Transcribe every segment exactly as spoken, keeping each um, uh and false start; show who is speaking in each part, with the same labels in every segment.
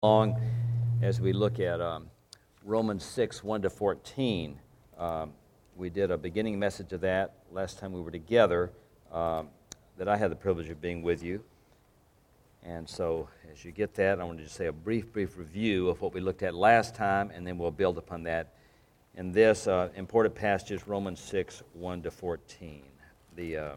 Speaker 1: Long as we look at um, Romans six, one to fourteen. Um, we did a beginning message of that last time we were together, um, that I had the privilege of being with you. And so as you get that, I want to just say a brief, brief review of what we looked at last time, and then we'll build upon that in this uh, important passage, Romans six, one to fourteen. The... Uh,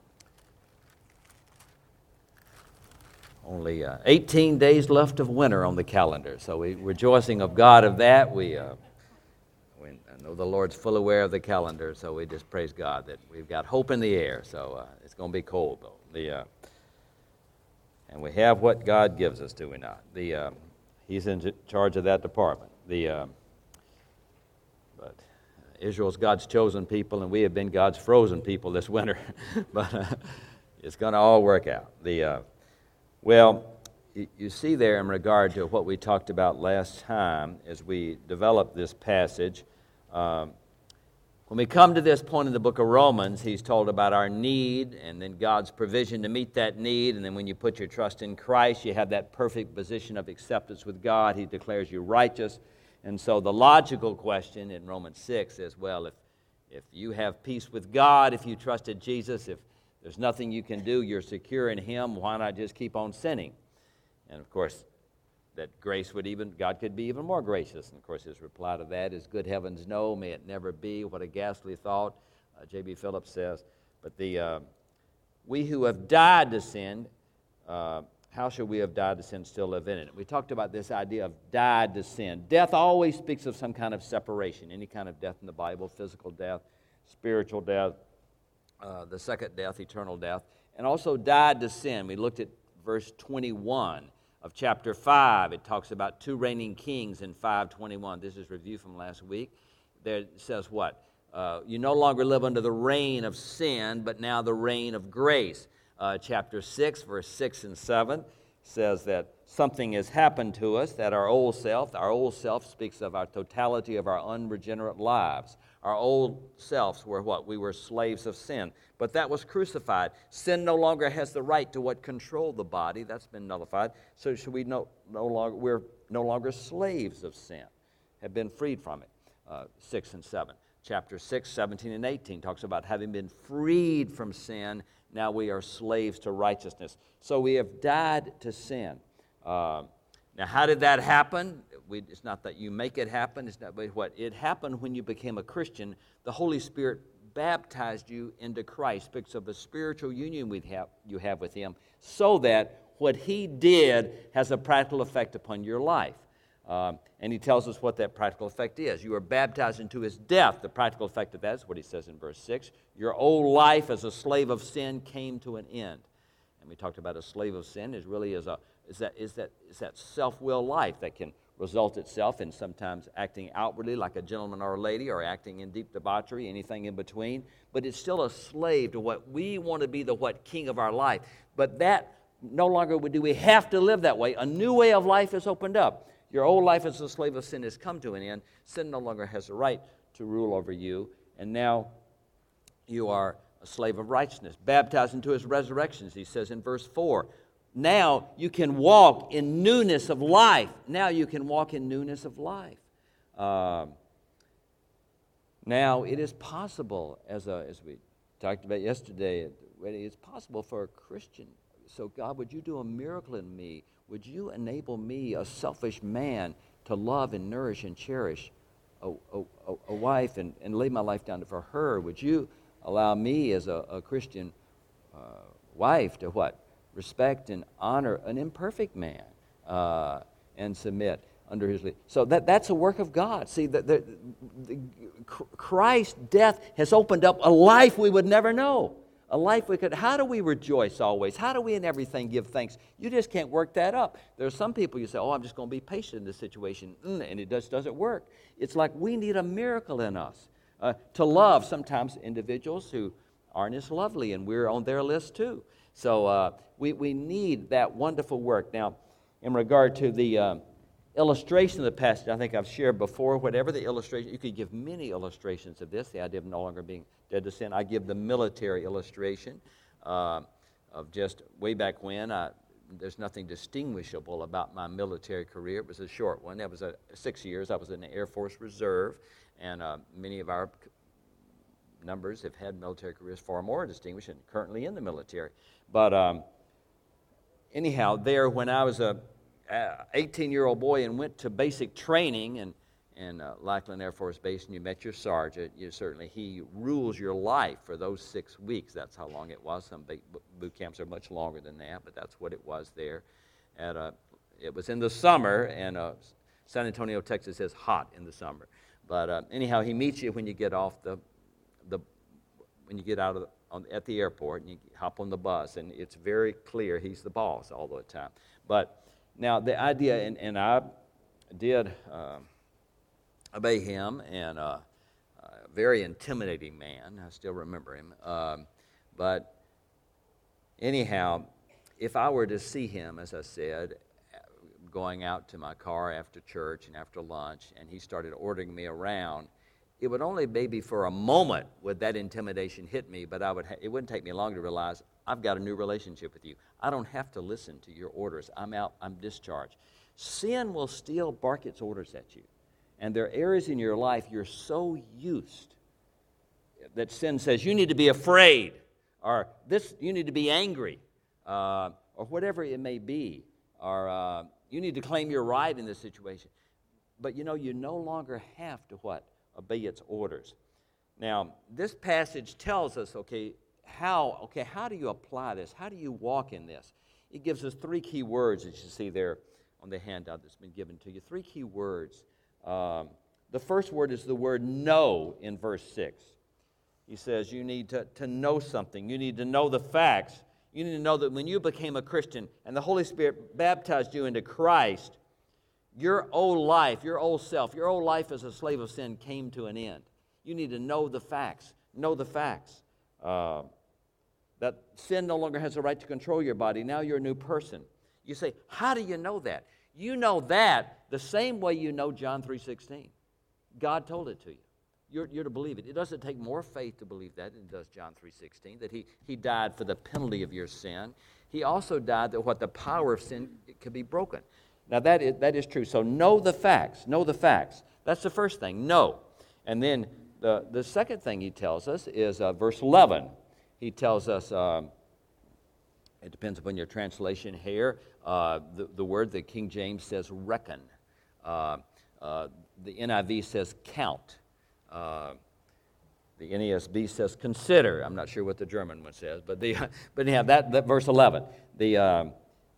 Speaker 1: Only uh, eighteen days left of winter on the calendar, so we're rejoicing of God of that. We, uh, we I know the Lord's full aware of the calendar, so we just praise God that we've got hope in the air. So uh, it's going to be cold, though. The uh, and we have what God gives us, do we not? The uh, He's in charge of that department. The uh, but Israel's God's chosen people, and we have been God's frozen people this winter. But uh, it's going to all work out. The uh, Well, you see there in regard to what we talked about last time as we developed this passage, um, when we come to this point in the book of Romans, he's told about our need and then God's provision to meet that need, and then when you put your trust in Christ, you have that perfect position of acceptance with God. He declares you righteous. And so the logical question in Romans six is, well, if, if you have peace with God, if you trusted Jesus, if there's nothing you can do, you're secure in Him, why not just keep on sinning? And of course, that grace would even, God could be even more gracious. And of course, his reply to that is, good heavens, no, may it never be. What a ghastly thought, uh, J B Phillips says. But the uh, we who have died to sin, uh, how should we have died to sin still live in it? We talked about this idea of died to sin. Death always speaks of some kind of separation, any kind of death in the Bible, physical death, spiritual death, Uh, the second death, eternal death, and also died to sin. We looked at verse twenty-one of chapter five. It talks about two reigning kings in five twenty-one. This is review from last week. There it says what? Uh, you no longer live under the reign of sin, but now the reign of grace. Uh, chapter six, verse six and seven says that something has happened to us, that our old self, our old self speaks of our totality of our unregenerate lives. Our old selves were what? We were slaves of sin. But that was crucified. Sin no longer has the right to what? Control the body. That's been nullified. So should we no, no longer, we're no longer slaves of sin. Have been freed from it. Uh, six and seven. Chapter six, seventeen and eighteen talks about having been freed from sin. Now we are slaves to righteousness. So we have died to sin. Uh, now how did that happen? We, it's not that you make it happen. It's not what it happened when you became a Christian. The Holy Spirit baptized you into Christ because of the spiritual union we have, you have with Him, so that what He did has a practical effect upon your life. Um, and He tells us what that practical effect is. You are baptized into His death. The practical effect of that is what He says in verse six. Your old life as a slave of sin came to an end. And we talked about a slave of sin is really is a is that is that is that self-will life that can result itself in sometimes acting outwardly like a gentleman or a lady, or acting in deep debauchery, anything in between. But it's still a slave to what we want to be, the what king of our life. But that no longer do we have to live that way. A new way of life is opened up. Your old life as a slave of sin has come to an end. Sin no longer has the right to rule over you. And now you are a slave of righteousness, baptized into His resurrections, he says in verse four. Now you can walk in newness of life. Now you can walk in newness of life. Uh, now it is possible, as a, as we talked about yesterday, it's possible for a Christian. So God, would you do a miracle in me? Would you enable me, a selfish man, to love and nourish and cherish a, a, a wife and, and lay my life down for her? Would you allow me as a, a Christian uh, wife to what? Respect and honor an imperfect man uh, and submit under his lead. So that, that's a work of God. See, the, the, the, Christ's death has opened up a life we would never know. A life we could, how do we rejoice always? How do we in everything give thanks? You just can't work that up. There are some people you say, oh, I'm just going to be patient in this situation. Mm, and it just doesn't work. It's like we need a miracle in us. Uh, to love sometimes individuals who aren't as lovely, and we're on their list too. So uh, we, we need that wonderful work. Now, in regard to the uh, illustration of the passage, I think I've shared before, whatever the illustration, you could give many illustrations of this, the idea of no longer being dead to sin. I give the military illustration uh, of just way back when. I, there's nothing distinguishable about my military career. It was a short one. That was a, six years. I was in the Air Force Reserve, and uh, many of our numbers have had military careers far more distinguished and currently in the military. But um, anyhow, there when I was a eighteen-year-old boy and went to basic training and in uh, Lackland Air Force Base, and you met your sergeant, you certainly, he rules your life for those six weeks. That's how long it was. Some boot camps are much longer than that, but that's what it was there. At a, it was in the summer, and uh, San Antonio, Texas is hot in the summer. But uh, anyhow, he meets you when you get off the, the when you get out of the, on, at the airport, and you hop on the bus, and it's very clear he's the boss all the time. But now the idea, and, and I did uh, obey him, and uh, a very intimidating man. I still remember him. Um, but anyhow, if I were to see him, as I said, going out to my car after church and after lunch, and he started ordering me around, it would only maybe for a moment would that intimidation hit me, but I would ha- it wouldn't take me long to realize I've got a new relationship with you. I don't have to listen to your orders. I'm out, I'm discharged. Sin will still bark its orders at you. And there are areas in your life you're so used that sin says you need to be afraid, or this you need to be angry, uh, or whatever it may be, or uh, you need to claim your right in this situation. But you know, you no longer have to what? Obey its orders. Now, this passage tells us, okay, how, okay, how do you apply this? How do you walk in this? It gives us three key words, as you see there on the handout that's been given to you. Three key words. Um, the first word is the word know in verse six. He says you need to, to know something. You need to know the facts. You need to know that when you became a Christian and the Holy Spirit baptized you into Christ, your old life, your old self, your old life as a slave of sin came to an end. You need to know the facts. Know the facts. Uh, that sin no longer has the right to control your body. Now you're a new person. You say, how do you know that? You know that the same way you know John three sixteen. God told it to you. You're, you're to believe it. It doesn't take more faith to believe that than it does John three sixteen, that he, he died for the penalty of your sin. He also died that what the power of sin could be broken. Now, that is, that is true. So know the facts. Know the facts. That's the first thing. Know. And then the, the second thing he tells us is uh, verse eleven. He tells us, um, it depends upon your translation here, uh, the, the word that King James says reckon. Uh, uh, the N I V says count. Uh, the N A S B says consider. I'm not sure what the German one says, but the but yeah, that, that verse eleven. The um,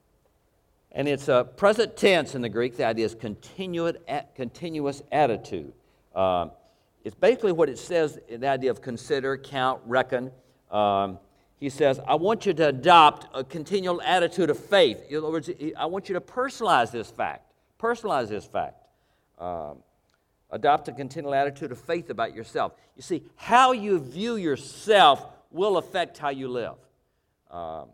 Speaker 1: and it's a present tense in the Greek. The idea is continuous continuous attitude. Uh, it's basically what it says in the idea of consider, count, reckon. Um, he says, I want you to adopt a continual attitude of faith. In other words, I want you to personalize this fact. Personalize this fact. Um, adopt a continual attitude of faith about yourself. You see, how you view yourself will affect how you live. Um,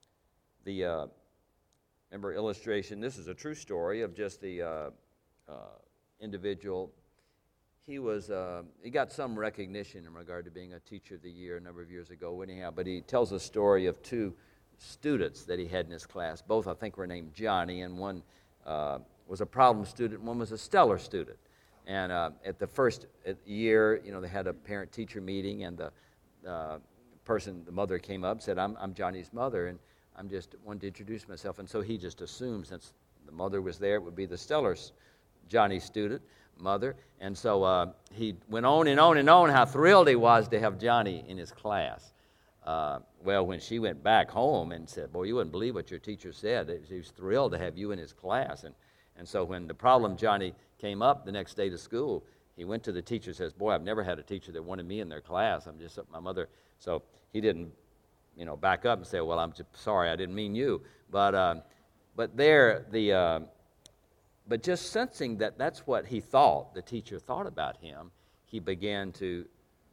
Speaker 1: the uh, remember illustration. This is a true story of just the uh, uh, individual. He was uh, he got some recognition in regard to being a teacher of the year a number of years ago. Anyhow, but he tells a story of two students that he had in his class. Both, I think, were named Johnny, and one uh, was a problem student, and one was a stellar student. And uh, at the first year, you know, they had a parent-teacher meeting, and the uh, person, the mother, came up and said, I'm, I'm Johnny's mother, and I'm just wanted to introduce myself. And so he just assumed, since the mother was there, it would be the stellar Johnny student, mother. And so uh, he went on and on and on how thrilled he was to have Johnny in his class. Uh, well, when she went back home and said, boy, you wouldn't believe what your teacher said. He was thrilled to have you in his class. And and so when the problem Johnny came up the next day to school, he went to the teacher and says, boy, I've never had a teacher that wanted me in their class. I'm just my mother. So he didn't, you know, back up and say, well, I'm just sorry, I didn't mean you. But uh, but there, the uh, but just sensing that that's what he thought, the teacher thought about him, he began to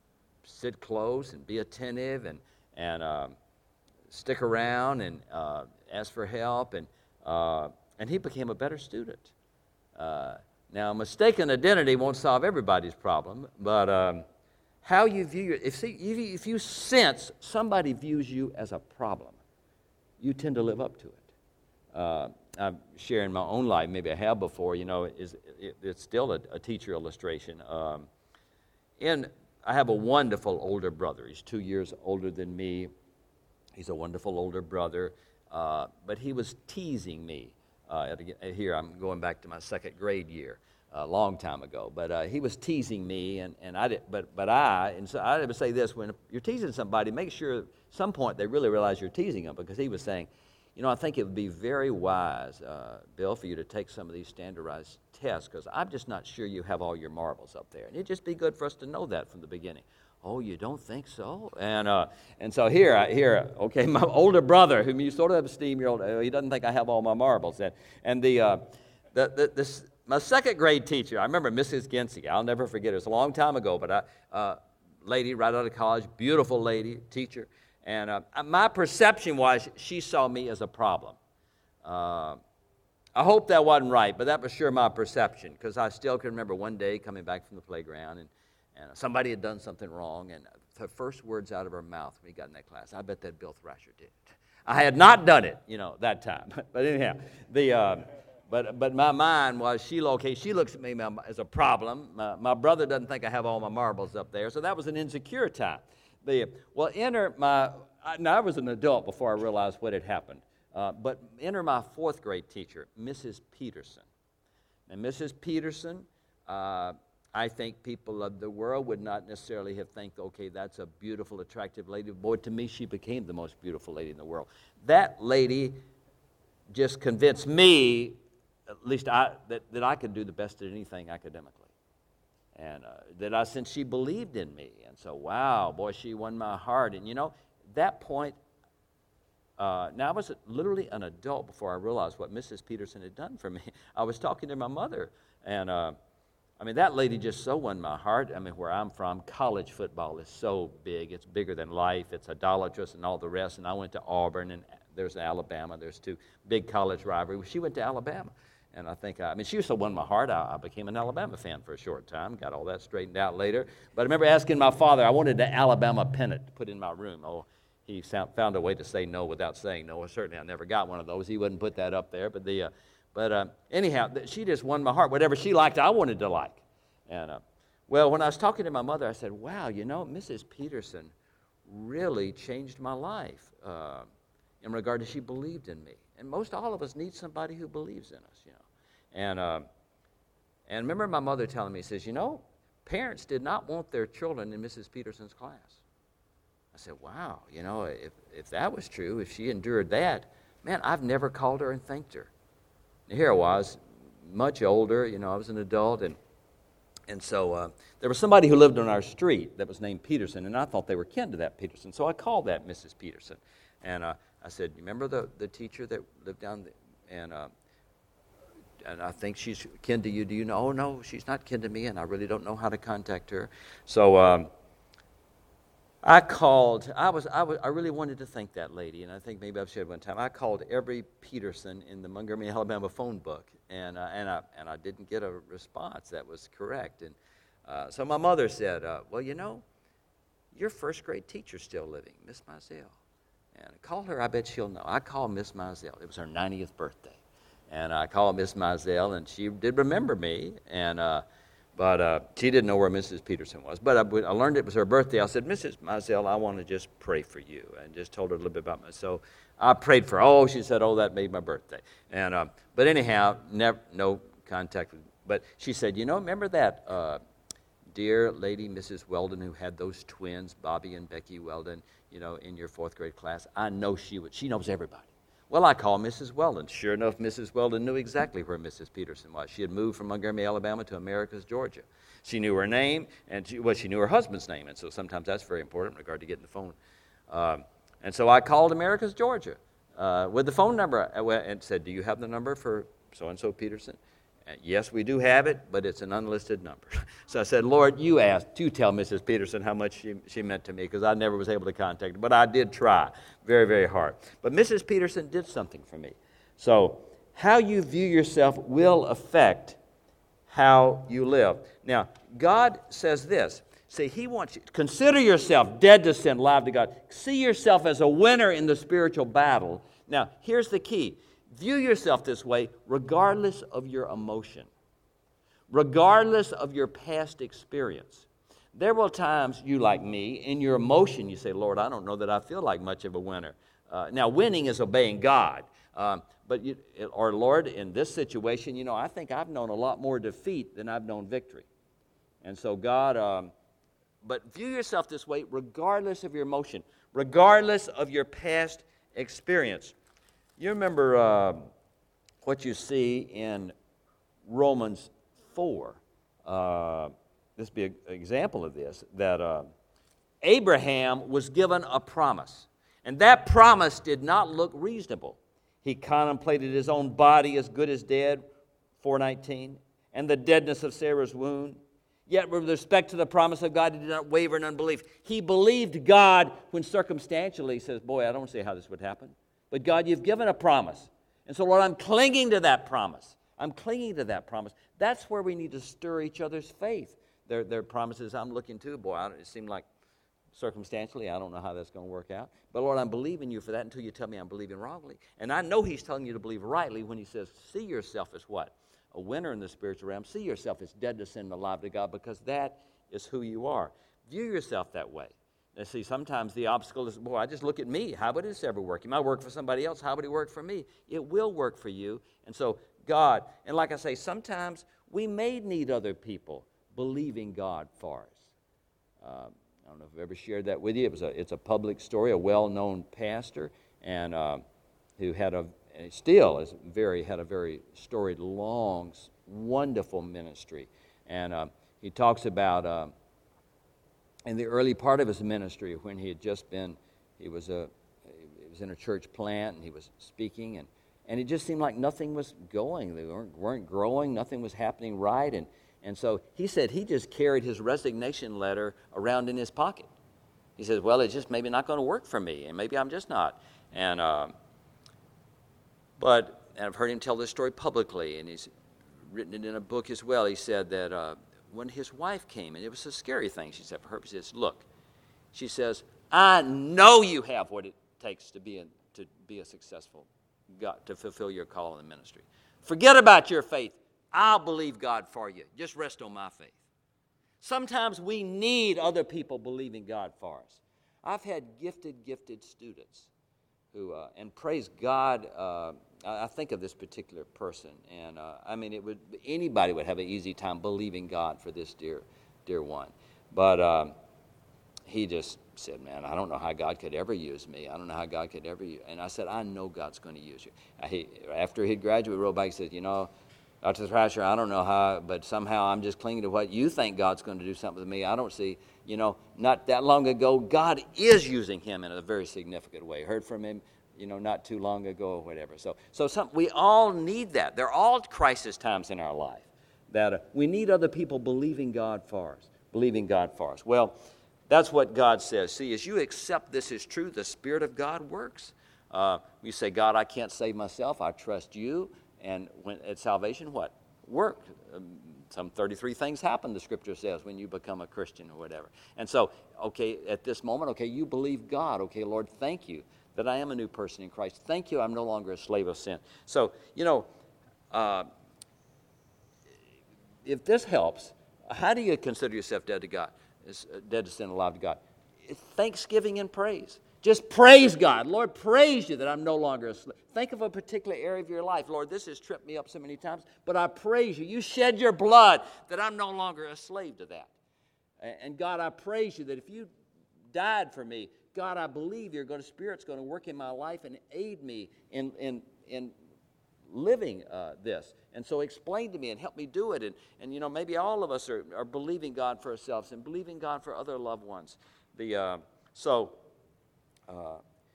Speaker 1: sit close and be attentive and, and uh, stick around and uh, ask for help. And uh, And he became a better student. Uh, now, mistaken identity won't solve everybody's problem, but um, how you view your, if, see, if, you, if you sense somebody views you as a problem, you tend to live up to it. uh, I'm sharing my own life, maybe I have before, you know, is it, it's still a, a teacher illustration. Um, and I have a wonderful older brother. He's two years older than me. He's a wonderful older brother, uh, but he was teasing me. Uh, at, here, I'm going back to my second grade year, a long time ago. But uh, he was teasing me, and, and I did, but but I and so I would say this: when you're teasing somebody, make sure at some point they really realize you're teasing them, because he was saying, you know, I think it would be very wise, uh, Bill, for you to take some of these standardized tests, because I'm just not sure you have all your marbles up there. And it'd just be good for us to know that from the beginning. Oh, you don't think so? And uh, and so here, I, here, okay, my older brother, whom you sort of esteem, your old, he doesn't think I have all my marbles. And and the uh, the, the this my second grade teacher, I remember Missus Ginsey. I'll never forget it. It was a long time ago, but I, uh, lady right out of college, beautiful lady, teacher. And uh, my perception was she saw me as a problem. Uh, I hope that wasn't right, but that was sure my perception, because I still can remember one day coming back from the playground, and, and somebody had done something wrong, and the first words out of her mouth when we got in that class, I bet that Bill Thrasher did it. I had not done it, you know, that time. But anyhow, the uh, but but my mind was, she okay, she looks at me as a problem. My, my brother doesn't think I have all my marbles up there, so that was an insecure time. The, well, enter my, now I was an adult before I realized what had happened, uh, but enter my fourth grade teacher, Missus Peterson. And Missus Peterson, uh, I think people of the world would not necessarily have think, okay, that's a beautiful, attractive lady. Boy, to me, she became the most beautiful lady in the world. That lady just convinced me, at least I, that, that I could do the best at anything academically. And uh, that I, since she believed in me. And so, wow, boy, she won my heart. And, you know, that point, uh, now I was literally an adult before I realized what Missus Peterson had done for me. I was talking to my mother, and, uh, I mean, that lady just so won my heart. I mean, where I'm from, college football is so big. It's bigger than life. It's idolatrous and all the rest. And I went to Auburn, and there's Alabama. There's two big college rivalries. She went to Alabama. And I think, I mean, she also won my heart. I, I became an Alabama fan for a short time, got all that straightened out later. But I remember asking my father, I wanted the Alabama pennant to put in my room. Oh, he found a way to say no without saying no. Well, certainly I never got one of those. He wouldn't put that up there. But the, uh, but uh, anyhow, she just won my heart. Whatever she liked, I wanted to like. And uh, well, when I was talking to my mother, I said, wow, you know, Missus Peterson really changed my life uh, in regard to she believed in me. And most all of us need somebody who believes in us, you know. And uh, and remember my mother telling me, says, you know, parents did not want their children in Missus Peterson's class. I said, wow, you know, if, if that was true, if she endured that, man, I've never called her and thanked her. And here I was, much older, you know, I was an adult, and and so uh, there was somebody who lived on our street that was named Peterson, and I thought they were kin to that Peterson, so I called that Missus Peterson. And uh, I said, you remember the, the teacher that lived down there? And uh, and I think she's kin to you. Do you know? Oh, no, she's not kin to me, and I really don't know how to contact her. So um, I called. I was, I was. I really wanted to thank that lady, and I think maybe I've shared one time. I called every Peterson in the Montgomery, Alabama phone book, and uh, and I and I didn't get a response that was correct. And uh, so my mother said, uh, "Well, you know, your first grade teacher's still living, Miss Mizell, and call her. I bet she'll know." I called Miss Mizell. It was her ninetieth birthday. And I called Miss Mizell, and she did remember me, and uh, but uh, she didn't know where Missus Peterson was. But I, I learned it was her birthday. I said, Missus Mizell, I want to just pray for you, and just told her a little bit about myself. So I prayed for her. Oh, she said, oh, that made my birthday. And uh, but anyhow, never, no contact with. But she said, you know, remember that uh, dear lady, Missus Weldon, who had those twins, Bobby and Becky Weldon, you know, in your fourth grade class? I know she would. She knows everybody. Well, I called Missus Weldon. Sure enough, Missus Weldon knew exactly where Missus Peterson was. She had moved from Montgomery, Alabama to Americus, Georgia. She knew her name, and she, well, she knew her husband's name, and so sometimes that's very important in regard to getting the phone. Um, and so I called Americus, Georgia, uh, with the phone number, and said, do you have the number for so-and-so Peterson? And yes, we do have it, but it's an unlisted number. So I said, Lord, you asked, you tell Missus Peterson how much she, she meant to me, because I never was able to contact her. But I did try very, very hard. But Missus Peterson did something for me. So how you view yourself will affect how you live. Now, God says this. See, he wants you to consider yourself dead to sin, alive to God. See yourself as a winner in the spiritual battle. Now, here's the key. View yourself this way regardless of your emotion, regardless of your past experience. There will times you, like me, in your emotion, you say, Lord, I don't know that I feel like much of a winner. Uh, now, winning is obeying God. Um, but you, or, Lord, in this situation, you know, I think I've known a lot more defeat than I've known victory. And so, God, um, but view yourself this way regardless of your emotion, regardless of your past experience. You remember uh, what you see in Romans four. Uh, this would be an example of this, that uh, Abraham was given a promise. And that promise did not look reasonable. He contemplated his own body as good as dead, four nineteen, and the deadness of Sarah's womb. Yet with respect to the promise of God, he did not waver in unbelief. He believed God when circumstantially he says, boy, I don't see how this would happen. But God, you've given a promise. And so, Lord, I'm clinging to that promise. I'm clinging to that promise. That's where we need to stir each other's faith. There, there are promises I'm looking to. Boy, I, it seemed like circumstantially, I don't know how that's going to work out. But, Lord, I'm believing you for that until you tell me I'm believing wrongly. And I know he's telling you to believe rightly when he says, see yourself as what? A winner in the spiritual realm. See yourself as dead to sin and alive to God, because that is who you are. View yourself that way. Now, see, sometimes the obstacle is, boy, I just look at me. How would this ever work? It might work for somebody else. How would it work for me? It will work for you. And so, God, and like I say, sometimes we may need other people believing God for us. Uh, I don't know if I've ever shared that with you. It was a, it's a public story, a well-known pastor, and uh, who had a, and still is very, had a very storied, long, wonderful ministry. And uh, he talks about, uh, in the early part of his ministry, when he had just been, he was a, he was in a church plant, and he was speaking, and, and it just seemed like nothing was going. They weren't, weren't growing, nothing was happening right, and And so he said he just carried his resignation letter around in his pocket. He says, well, it's just maybe not going to work for me, and maybe I'm just not. And uh, but and I've heard him tell this story publicly, and he's written it in a book as well. He said that uh, when his wife came, and it was a scary thing, she said for her, she says, look, she says, I know you have what it takes to be a, to be a successful, God, to fulfill your call in the ministry. Forget about your faith. I'll believe God for you. Just rest on my faith. Sometimes we need other people believing God for us. I've had gifted, gifted students who, uh, and praise God, uh, I think of this particular person, and uh, I mean, it would anybody would have an easy time believing God for this dear, dear one. But um, he just said, man, I don't know how God could ever use me. I don't know how God could ever use. And I said, I know God's going to use you. He, after he'd graduated, wrote back, he said, you know, Doctor Thrasher, I don't know how, but somehow I'm just clinging to what you think God's going to do something with me. I don't see, you know, not that long ago, God is using him in a very significant way. Heard from him, you know, not too long ago or whatever. So, so some, we all need that. They're all crisis times in our life that uh, we need other people believing God for us, believing God for us. Well, that's what God says. See, as you accept this is true, the Spirit of God works. Uh, you say, God, I can't save myself. I trust you. And when at salvation, what? Work. Um, some thirty-three things happen, the Scripture says, when you become a Christian or whatever. And so, okay, at this moment, okay, you believe God. Okay, Lord, thank you that I am a new person in Christ. Thank you, I'm no longer a slave of sin. So, you know, uh, if this helps, how do you consider yourself dead to God? Dead to sin, alive to God? It's thanksgiving and praise. Just praise God. Lord, praise you that I'm no longer a slave. Think of a particular area of your life. Lord, this has tripped me up so many times, but I praise you. You shed your blood that I'm no longer a slave to that. And God, I praise you that if you died for me, God, I believe your good Spirit's going to work in my life and aid me in, in, in living uh, this. And so explain to me and help me do it. And, and you know, maybe all of us are, are believing God for ourselves and believing God for other loved ones. The uh, so... Uh,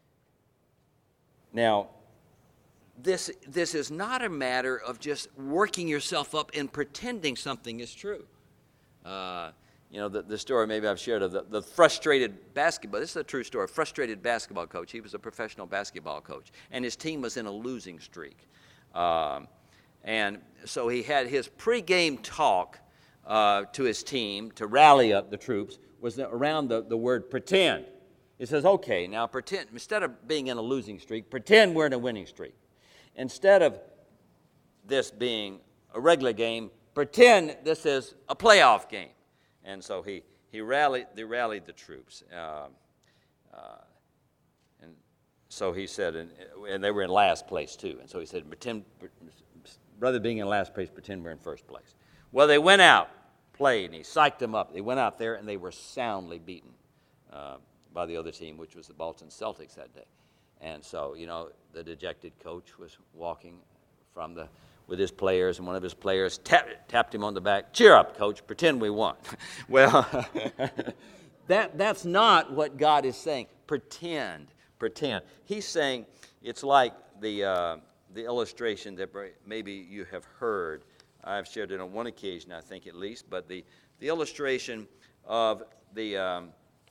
Speaker 1: now, this this is not a matter of just working yourself up and pretending something is true. Uh, you know, the, the story maybe I've shared of the, the frustrated basketball. This is a true story. Frustrated basketball coach. He was a professional basketball coach, and his team was in a losing streak. Um, and so he had his pregame talk uh, to his team to rally up the troops was around the, the word pretend. It says, okay, now pretend, instead of being in a losing streak, pretend we're in a winning streak. instead of this being a regular game, pretend this is a playoff game. And so he, he rallied, they rallied the troops. Uh, uh, and so he said, and, and they were in last place too. And so he said, pretend, rather than being in last place, pretend we're in first place. Well, they went out, played, and he psyched them up. They went out there, and they were soundly beaten uh, by the other team, which was the Boston Celtics that day. And so, you know, the dejected coach was walking from the with his players, and one of his players tapped, tapped him on the back. Cheer up, coach. Pretend we won. Well, that that's not what God is saying. Pretend, pretend. He's saying it's like the uh, the illustration that maybe you have heard. I've shared it on one occasion, I think at least, but the, the illustration of the um,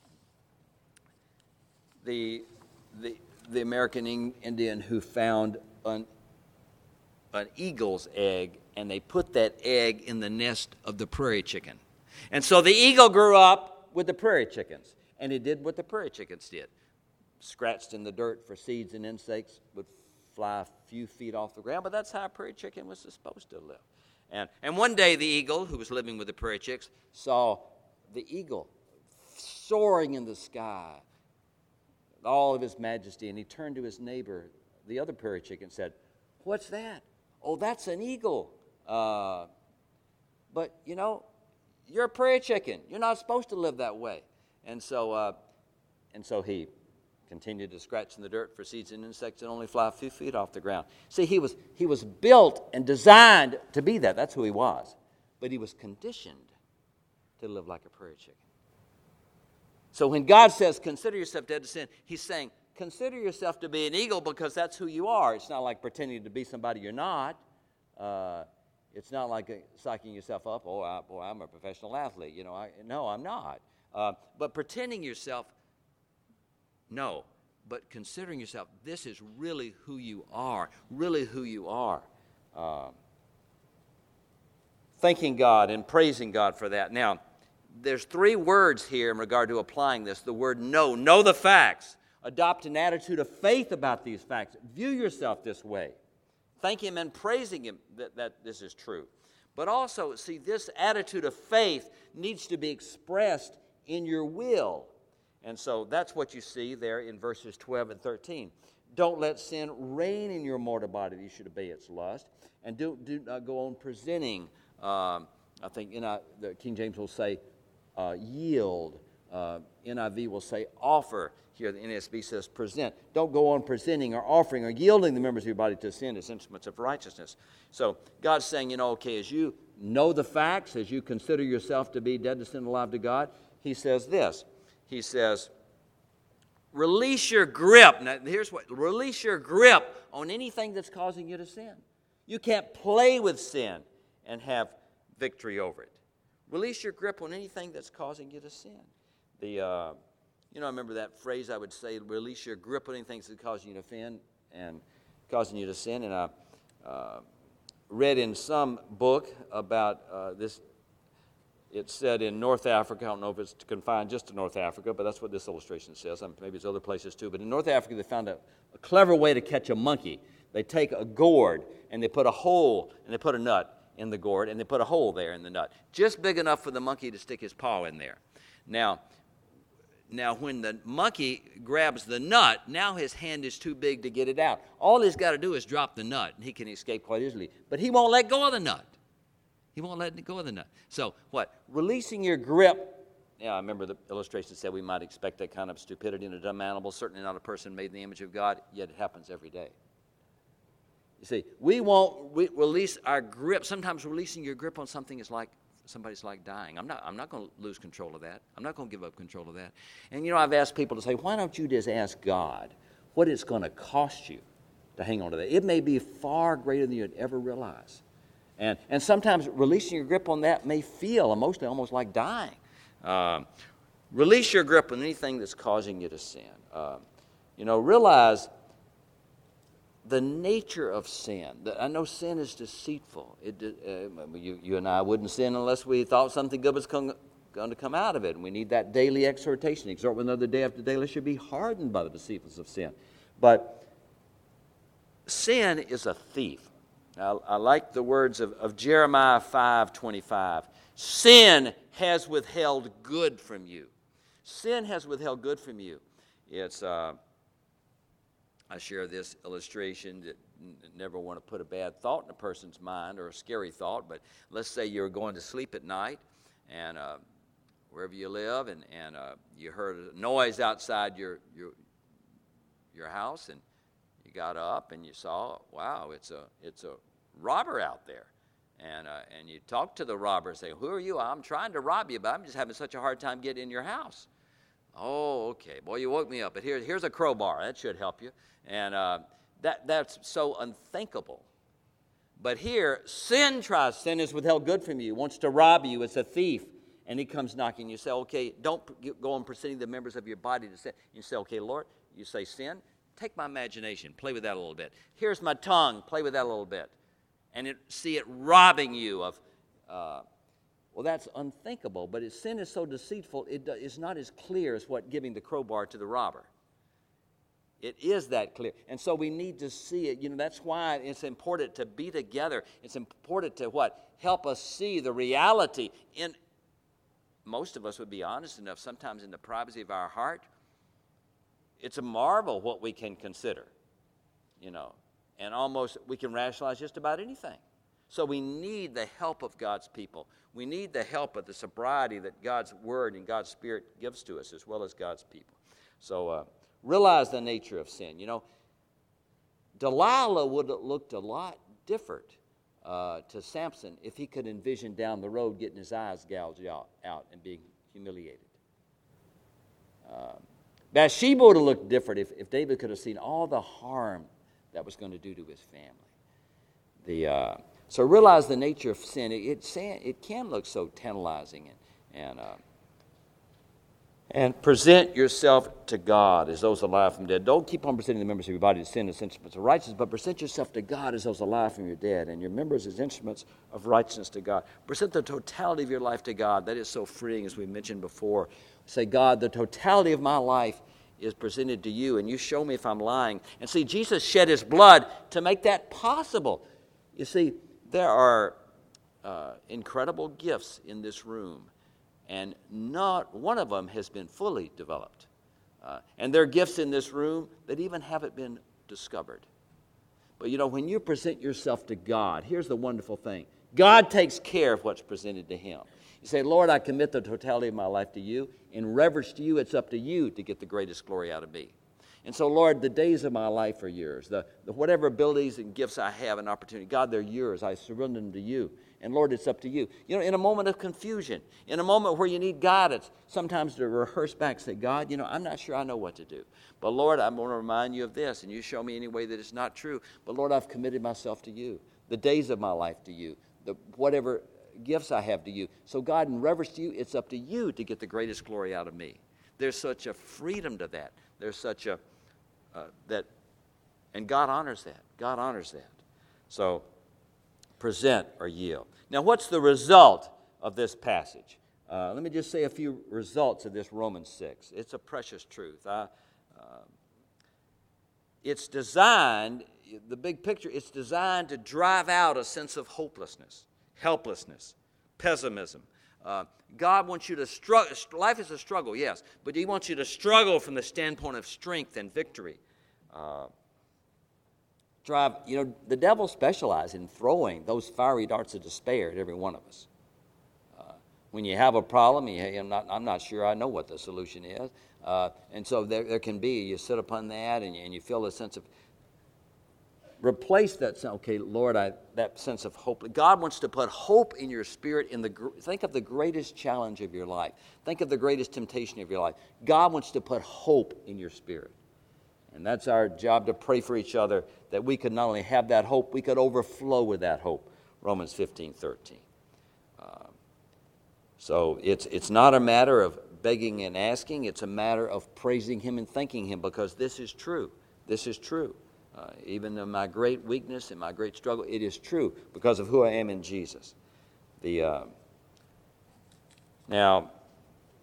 Speaker 1: the the the American Indian who found an an eagle's egg, and they put that egg in the nest of the prairie chicken. And so the eagle grew up with the prairie chickens, and it did what the prairie chickens did. Scratched in the dirt for seeds and insects, would fly a few feet off the ground, but that's how a prairie chicken was supposed to live. And, and one day the eagle, who was living with the prairie chicks, saw the eagle soaring in the sky, all of his majesty, and he turned to his neighbor, the other prairie chicken, and said, "What's that?" "Oh, that's an eagle. Uh, but, you know, you're a prairie chicken. You're not supposed to live that way." And so uh, and so he continued to scratch in the dirt for seeds and insects and only fly a few feet off the ground. See, he was, he was built and designed to be that. That's who he was. But he was conditioned to live like a prairie chicken. So when God says, consider yourself dead to sin, he's saying, consider yourself to be an eagle because that's who you are. It's not like pretending to be somebody you're not. Uh, it's not like uh, psyching yourself up. Oh, I, boy, I'm a professional athlete. You know, I, no, I'm not. Uh, but pretending yourself, no. But considering yourself, this is really who you are. Really who you are. Uh, thanking God and praising God for that. Now, there's three words here in regard to applying this. The word know. Know the facts. Adopt an attitude of faith about these facts. View yourself this way. Thank Him and praising Him that, that this is true. But also, see, this attitude of faith needs to be expressed in your will. And so that's what you see there in verses twelve and thirteen. Don't let sin reign in your mortal body that you should obey its lust. And do, do not go on presenting, um, I think you know, the King James will say, uh, yield. Uh, N I V will say offer. Here the N A S B says present. Don't go on presenting or offering or yielding the members of your body to sin as instruments of righteousness. So God's saying, you know, okay, as you know the facts, as you consider yourself to be dead to sin and alive to God, He says this. He says, release your grip. Now here's what, release your grip on anything that's causing you to sin. You can't play with sin and have victory over it. Release your grip on anything that's causing you to sin. The, uh, you know, I remember that phrase I would say, release your grip on anything that's causing you to offend and causing you to sin. And I uh, read in some book about uh, this. It said in North Africa, I don't know if it's confined just to North Africa, but that's what this illustration says. Maybe it's other places too. But in North Africa, they found a, a clever way to catch a monkey. They take a gourd and they put a hole and they put a nut in the gourd and they put a hole there in the nut, just big enough for the monkey to stick his paw in there. Now, now when the monkey grabs the nut, now his hand is too big to get it out. All he's got to do is drop the nut, and he can escape quite easily. But he won't let go of the nut. He won't let go of the nut. So what? Releasing your grip. Yeah, I remember the illustration said we might expect that kind of stupidity in a dumb animal, certainly not a person made in the image of God, yet it happens every day. You see, we won't we release our grip. Sometimes releasing your grip on something is like somebody's like dying. I'm not I'm not going to lose control of that. I'm not going to give up control of that. And, you know, I've asked people to say, why don't you just ask God what it's going to cost you to hang on to that? It may be far greater than you'd ever realize. And and sometimes releasing your grip on that may feel emotionally almost like dying. Um, release your grip on anything that's causing you to sin. Um, you know, realize the nature of sin. I know sin is deceitful. It, uh, you, you and I wouldn't sin unless we thought something good was going to come out of it. And we need that daily exhortation. Exhort one another day after day, lest you be hardened by the deceitfulness of sin. But sin is a thief. Now, I like the words of, of Jeremiah five twenty-five. Sin has withheld good from you. Sin has withheld good from you. It's, uh, I share this illustration that n- never want to put a bad thought in a person's mind or a scary thought, but let's say you're going to sleep at night and uh, wherever you live, and, and uh, you heard a noise outside your, your, your house, and you got up and you saw, wow, it's a, it's a robber out there. And uh, and you talk to the robber and say, who are you? I'm trying to rob you, but I'm just having such a hard time getting in your house. Oh, okay. Boy, you woke me up. But here, here's a crowbar. That should help you. And uh, that that's so unthinkable. But here, sin tries. Sin is withheld good from you. Wants to rob you. It's a thief. And he comes knocking. You say, okay, don't go on presenting the members of your body to sin. You say, okay, Lord, you say, sin, take my imagination. Play with that a little bit. Here's my tongue. Play with that a little bit. And it, see it robbing you of, uh, well, that's unthinkable. But its sin is so deceitful, it is not as clear as what giving the crowbar to the robber. It is that clear. And so we need to see it. You know, that's why it's important to be together. It's important to what? Help us see the reality. And most of us would be honest enough, sometimes in the privacy of our heart, it's a marvel what we can consider, you know. And almost we can rationalize just about anything. So we need the help of God's people. We need the help of the sobriety that God's Word and God's Spirit gives to us, as well as God's people. So uh, realize the nature of sin. You know, Delilah would have looked a lot different uh, to Samson if he could envision down the road getting his eyes gouged out, out and being humiliated. Uh, Bathsheba would have looked different if, if David could have seen all the harm that was going to do to his family. The uh, so realize the nature of sin. It it, it can look so tantalizing and and uh, and present yourself to God as those alive from dead. Don't keep on presenting the members of your body to sin as instruments of righteousness, but present yourself to God as those alive from your dead, and your members as instruments of righteousness to God. Present the totality of your life to God. That is so freeing, as we mentioned before. Say, God, the totality of my life is presented to you, and you show me if I'm lying. And see, Jesus shed his blood to make that possible. You see, there are uh, incredible gifts in this room, and not one of them has been fully developed. Uh, and there are gifts in this room that even haven't been discovered. But you know, when you present yourself to God, here's the wonderful thing. God takes care of what's presented to him. You say, Lord, I commit the totality of my life to you. In reverence to you, it's up to you to get the greatest glory out of me. And so, Lord, the days of my life are yours. The, the whatever abilities and gifts I have and opportunity, God, they're yours. I surrender them to you. And Lord, it's up to you. You know, in a moment of confusion, in a moment where you need guidance, sometimes to rehearse back, say, God, you know, I'm not sure I know what to do. But Lord, I'm going to remind you of this, and you show me any way that it's not true. But Lord, I've committed myself to you. The days of my life to you. The whatever gifts I have to you. So God, in reverence to you, it's up to you to get the greatest glory out of me. There's such a freedom to that. There's such a, uh, that, and God honors that. God honors that. So, present or yield. Now, what's the result of this passage? Uh, let me just say a few results of this Romans six. It's a precious truth. I, uh, it's designed, the big picture, it's designed to drive out a sense of hopelessness, helplessness, pessimism. Uh, God wants you to struggle. Life is a struggle, yes, but he wants you to struggle from the standpoint of strength and victory. Uh, drive, you know, the devil specializes in throwing those fiery darts of despair at every one of us. Uh, when you have a problem, you, I'm, not, I'm not sure I know what the solution is. Uh, and so there, there can be, you sit upon that and, and you feel a sense of, replace that sense, okay, Lord, I, that sense of hope. God wants to put hope in your spirit. In the think of the greatest challenge of your life. Think of the greatest temptation of your life. God wants to put hope in your spirit. And that's our job, to pray for each other, that we could not only have that hope, we could overflow with that hope. Romans fifteen thirteen. Uh, so it's it's not a matter of begging and asking. It's a matter of praising him and thanking him, because this is true. This is true. Uh, even in my great weakness and my great struggle, it is true because of who I am in Jesus. The uh, now,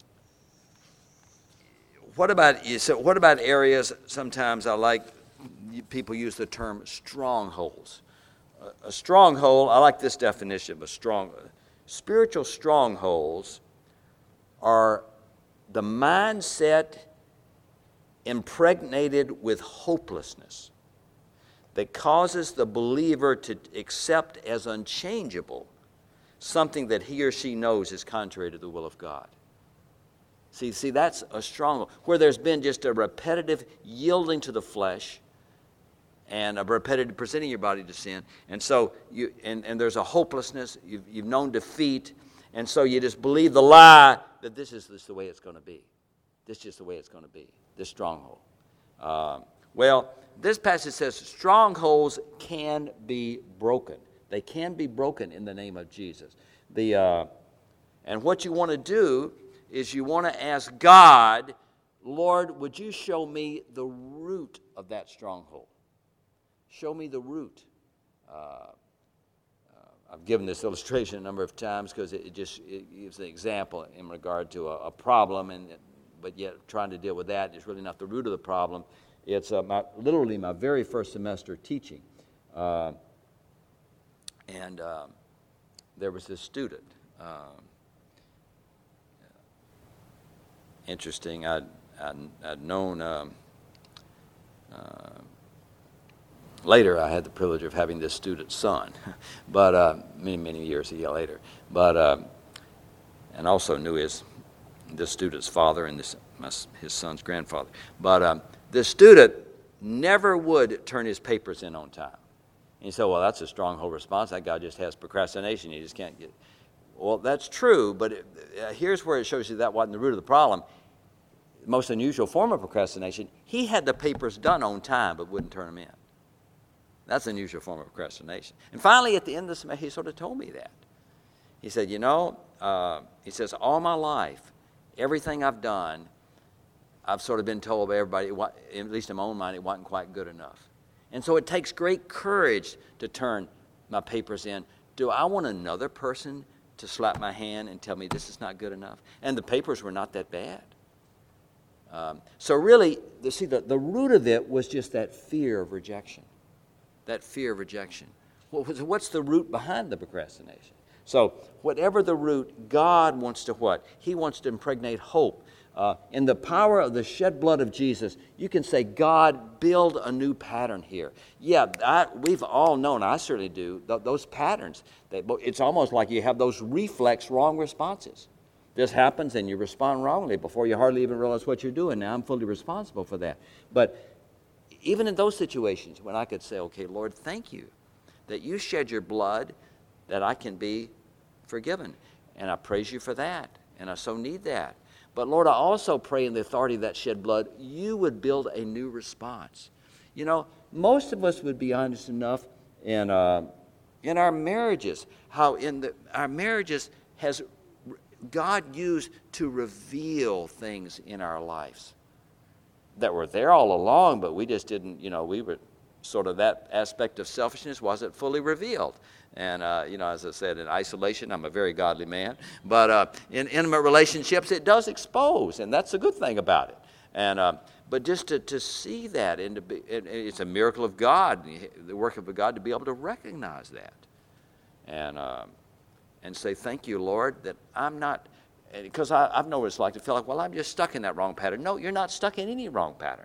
Speaker 1: what about so what about areas? Sometimes I like people use the term strongholds. A, a stronghold, I like this definition of a strong. Spiritual strongholds are the mindset impregnated with hopelessness that causes the believer to accept as unchangeable something that he or she knows is contrary to the will of God. See, see, that's a stronghold, where there's been just a repetitive yielding to the flesh and a repetitive presenting your body to sin. And so, you and, and there's a hopelessness, you've, you've known defeat, and so you just believe the lie that this is just the way it's going to be. This is just the way it's going to be, this stronghold. Uh, well, this passage says strongholds can be broken. They can be broken in the name of Jesus. The uh, and what you want to do is you want to ask God, Lord, would you show me the root of that stronghold? Show me the root. Uh, uh, I've given this illustration a number of times because it, it just it gives an example in regard to a, a problem, and but yet trying to deal with that is really not the root of the problem. It's uh, my, literally my very first semester teaching. Uh, and uh, there was this student. Uh, interesting, I'd, I'd, I'd known, um, uh, later I had the privilege of having this student's son, but uh, many, many years a year later. But, uh, and also knew his, this student's father and this, my, his son's grandfather. But um, this student never would turn his papers in on time. And you say, well, that's a stronghold response. That guy just has procrastination. He just can't get. Well, that's true, but it, uh, here's where it shows you that wasn't the root of the problem. The most unusual form of procrastination, he had the papers done on time but wouldn't turn them in. That's an unusual form of procrastination. And finally, at the end of the semester, he sort of told me that. He said, you know, uh, he says, all my life, everything I've done, I've sort of been told by everybody, at least in my own mind, it wasn't quite good enough. And so it takes great courage to turn my papers in. Do I want another person to slap my hand and tell me this is not good enough? And the papers were not that bad. Um, so really, you see, the, the root of it was just that fear of rejection. That fear of rejection. What was, what's the root behind the procrastination? So whatever the root, God wants to what? He wants to impregnate hope. Uh, in the power of the shed blood of Jesus, you can say, God, build a new pattern here. Yeah, I, we've all known, I certainly do, th- those patterns. They, it's almost like you have those reflex wrong responses. This happens and you respond wrongly before you hardly even realize what you're doing. Now I'm fully responsible for that. But even in those situations when I could say, okay, Lord, thank you that you shed your blood that I can be forgiven. And I praise you for that. And I so need that. But Lord, I also pray in the authority of that shed blood, you would build a new response. You know, most of us would be honest enough in, uh, in our marriages, how in the, our marriages has God used to reveal things in our lives that were there all along, but we just didn't, you know, we were sort of that aspect of selfishness wasn't fully revealed. And, uh, you know, as I said, in isolation, I'm a very godly man. But uh, in intimate relationships, it does expose, and that's a good thing about it. And uh, but just to, to see that, and to be, it, it's a miracle of God, the work of God, to be able to recognize that. And uh, and say, thank you, Lord, that I'm not, because I've known what it's like to feel like, well, I'm just stuck in that wrong pattern. No, you're not stuck in any wrong pattern.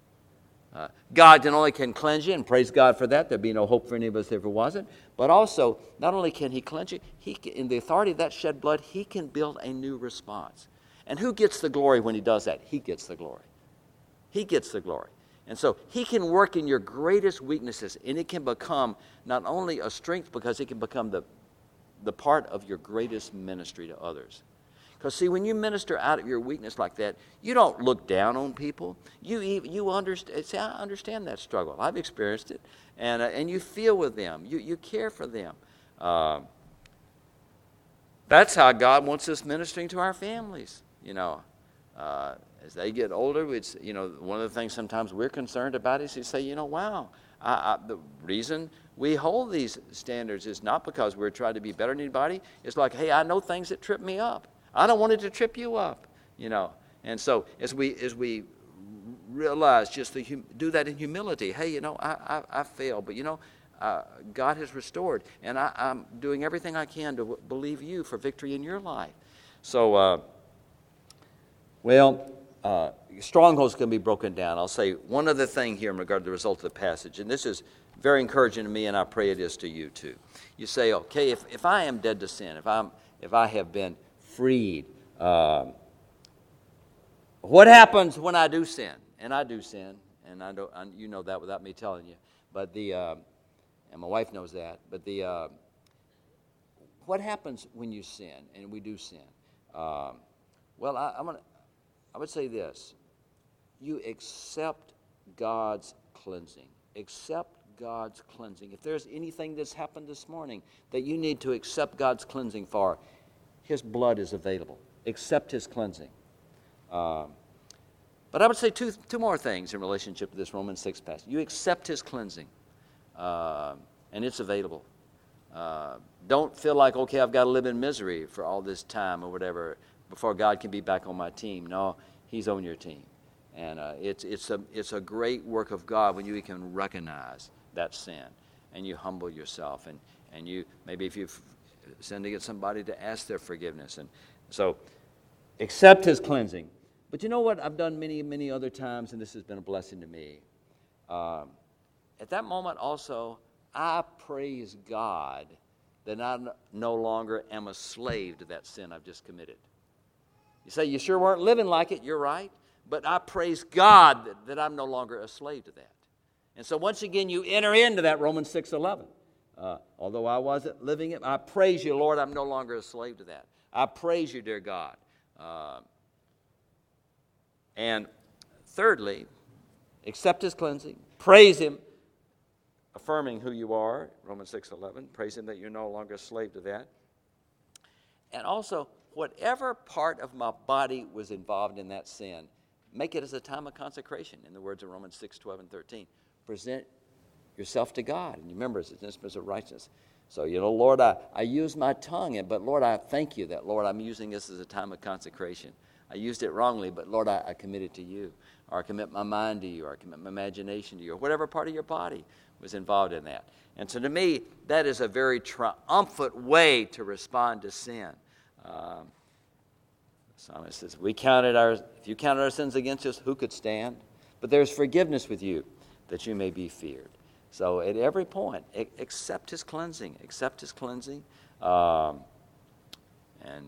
Speaker 1: Uh, God not only can cleanse you, and praise God for that. There'd be no hope for any of us if it wasn't. But also, not only can he cleanse you, he can, in the authority of that shed blood, he can build a new response. And who gets the glory when he does that? He gets the glory. He gets the glory. And so he can work in your greatest weaknesses, and it can become not only a strength, because it can become the, the part of your greatest ministry to others. Because, see, when you minister out of your weakness like that, you don't look down on people. You you understand. See, I understand that struggle. I've experienced it. And uh, and you feel with them. You, you care for them. Uh, that's how God wants us ministering to our families, you know. Uh, as they get older, it's, you know, one of the things sometimes we're concerned about is you say, you know, wow, I, I, the reason we hold these standards is not because we're trying to be better than anybody. It's like, hey, I know things that trip me up. I don't want it to trip you up, you know. And so as we as we realize, just the hum- do that in humility. Hey, you know, I, I, I failed, but you know, uh, God has restored, and I, I'm doing everything I can to w- believe you for victory in your life. So, uh, well, uh, strongholds can be broken down. I'll say one other thing here in regard to the result of the passage, and this is very encouraging to me, and I pray it is to you too. You say, okay, if, if I am dead to sin, if I'm if I have been freed, uh, what happens when I do sin? And I do sin, and I don't. I, you know that without me telling you. But the uh, and my wife knows that. But the uh, what happens when you sin, and we do sin? Um, well, I, I'm gonna. I would say this: you accept God's cleansing. Accept God's cleansing. If there's anything that's happened this morning that you need to accept God's cleansing for, His blood is available. Accept His cleansing. Um, but I would say two two more things in relationship to this Romans six passage. You accept His cleansing, uh, and it's available. Uh, don't feel like, okay, I've got to live in misery for all this time or whatever before God can be back on my team. No, He's on your team. And uh, it's, it's, a, it's a great work of God when you can recognize that sin and you humble yourself. And, and you maybe if you've sinned against somebody, to ask their forgiveness. And so accept His cleansing. But you know what I've done many, many other times, and this has been a blessing to me. Um, at that moment also, I praise God that I no longer am a slave to that sin I've just committed. You say, you sure weren't living like it. You're right. But I praise God that, that I'm no longer a slave to that. And so once again, you enter into that Romans six eleven. Uh, although I wasn't living it, I praise you, Lord, I'm no longer a slave to that. I praise you, dear God. Uh, and thirdly, accept His cleansing. Praise Him, affirming who you are, Romans six eleven. Praise Him that you're no longer a slave to that. And also, whatever part of my body was involved in that sin, make it as a time of consecration, in the words of Romans six twelve and thirteen. Present yourself to God. And remember, it's an instrument of righteousness. So, you know, Lord, I, I use my tongue, but Lord, I thank you that, Lord, I'm using this as a time of consecration. I used it wrongly, but Lord, I, I commit it to you. Or I commit my mind to you, or I commit my imagination to you, or whatever part of your body was involved in that. And so to me, that is a very triumphant way to respond to sin. Um, Psalmist says, we counted our, if you counted our sins against us, who could stand? But there's forgiveness with you, that you may be feared. So at every point, accept His cleansing. Accept His cleansing. Um, and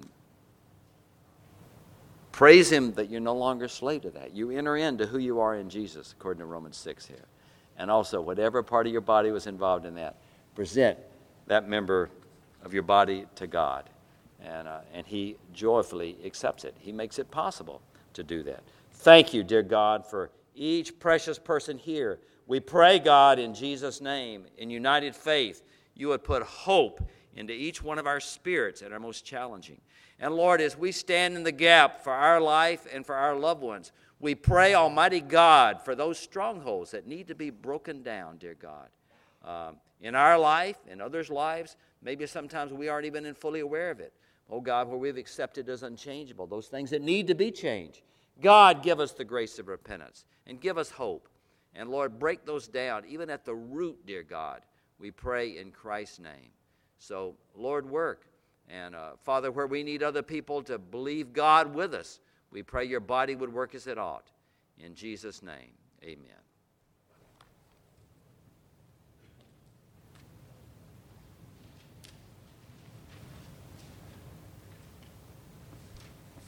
Speaker 1: praise Him that you're no longer a slave to that. You enter into who you are in Jesus, according to Romans six here. And also, whatever part of your body was involved in that, present that member of your body to God. And, uh, and He joyfully accepts it. He makes it possible to do that. Thank you, dear God, for each precious person here. We pray, God, in Jesus' name, in united faith, you would put hope into each one of our spirits at our most challenging. And Lord, as we stand in the gap for our life and for our loved ones, we pray, Almighty God, for those strongholds that need to be broken down, dear God. Um, in our life, in others' lives, maybe sometimes we aren't even fully aware of it. Oh God, where we've accepted as unchangeable, those things that need to be changed. God, give us the grace of repentance and give us hope. And Lord, break those down, even at the root, dear God. We pray in Christ's name. So, Lord, work. And uh, Father, where we need other people to believe God with us, we pray your body would work as it ought. In Jesus' name, amen.